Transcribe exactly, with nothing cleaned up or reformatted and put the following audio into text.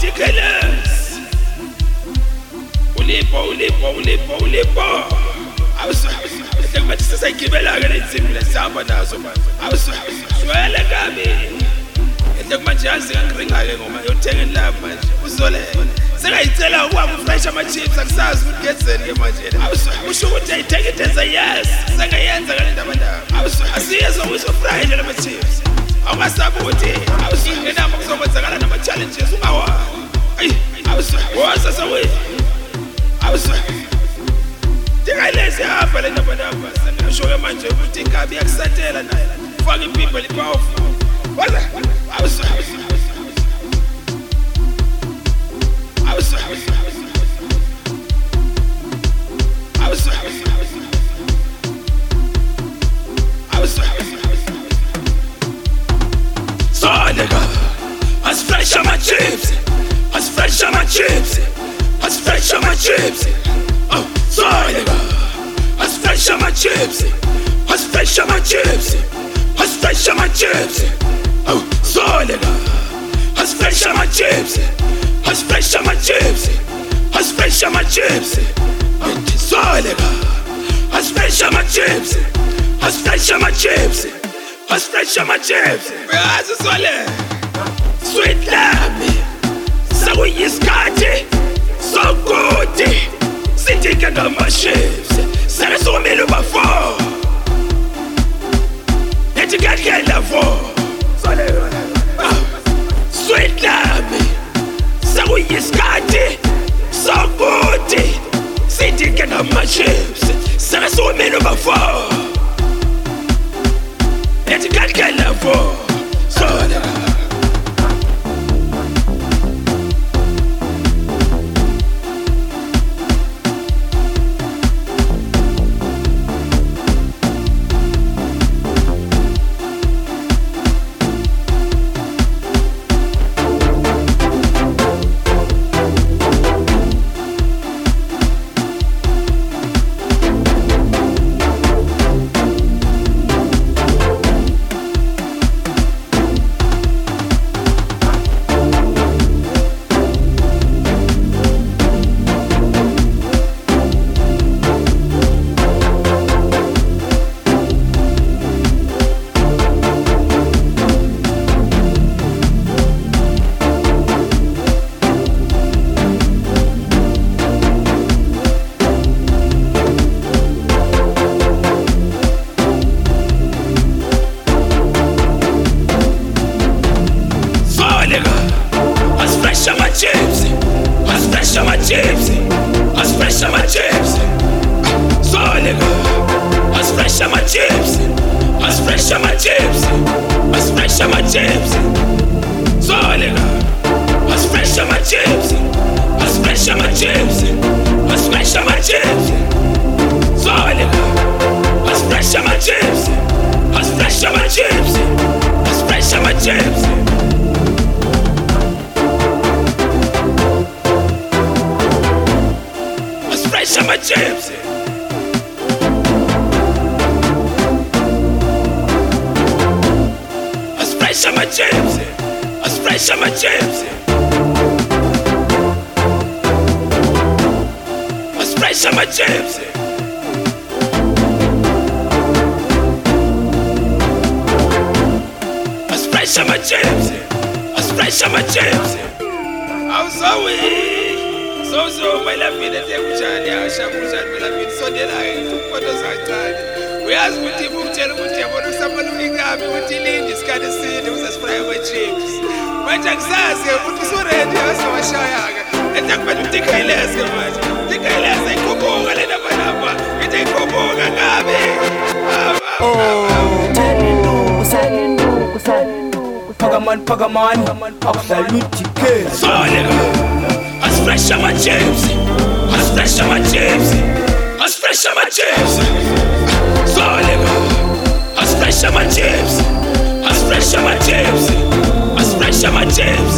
Tikelers. Ulipo, ulipo, ulipo, ulipo. Awusu. Ete kubathi sisayigibela ke lezimile sihamba nazo manje. Awusu. Shwele kabi. Ete kumanje yazi ngangringa ke ngoma yothengeni la manje. Uzole. Sengayicela ukwami ufresh ama chips akusazi ukuthi ngenzeni ke manje. Awusu. Usho ukuthi ayithenge it as a yes. Sengayenza ke lento abandaba. Awusu. Asiyezwa ukuthi ufresh lama chips. Awusabi ukuthi awusu ngenamba kuzokwenzakala nama challenges ungawa. Ayi. Awusu. Woza sawe. Awusu. Tikalezi hapa lento abandaba. Sengasho ke manje ukuthi inkabi yakusatela naye. Faka impimbo lipowerful. Waza. Awusu. Awusu. Awusu. Awusu. Solega, as fresh as my chips, as fresh as my chips, as fresh as my chips. Oh, Solega, as fresh as my chips, as fresh as my chips, as fresh as my chips. Oh, Solega, as fresh as my chips, as fresh as my chips, as fresh as my chips. Solega, as fresh as my chips, as fresh as my chips. As fresh as my chips. Yazi swale. Sweet love. Sakuyisikhathi sokuthi sithike ngama chips. Sele somile bafo. Ethi kakela fo. Swale. Sweet love. Sakuyisikhathi sokuthi sithike ngama chips. Sele somile bafo. Let's get get level. So Pagaman, Pagaman, absolute case. Solega, as fresh as my chips, as fresh as my chips, as fresh as my chips. Solega, as fresh as my chips, as fresh as my chips, as fresh as my chips.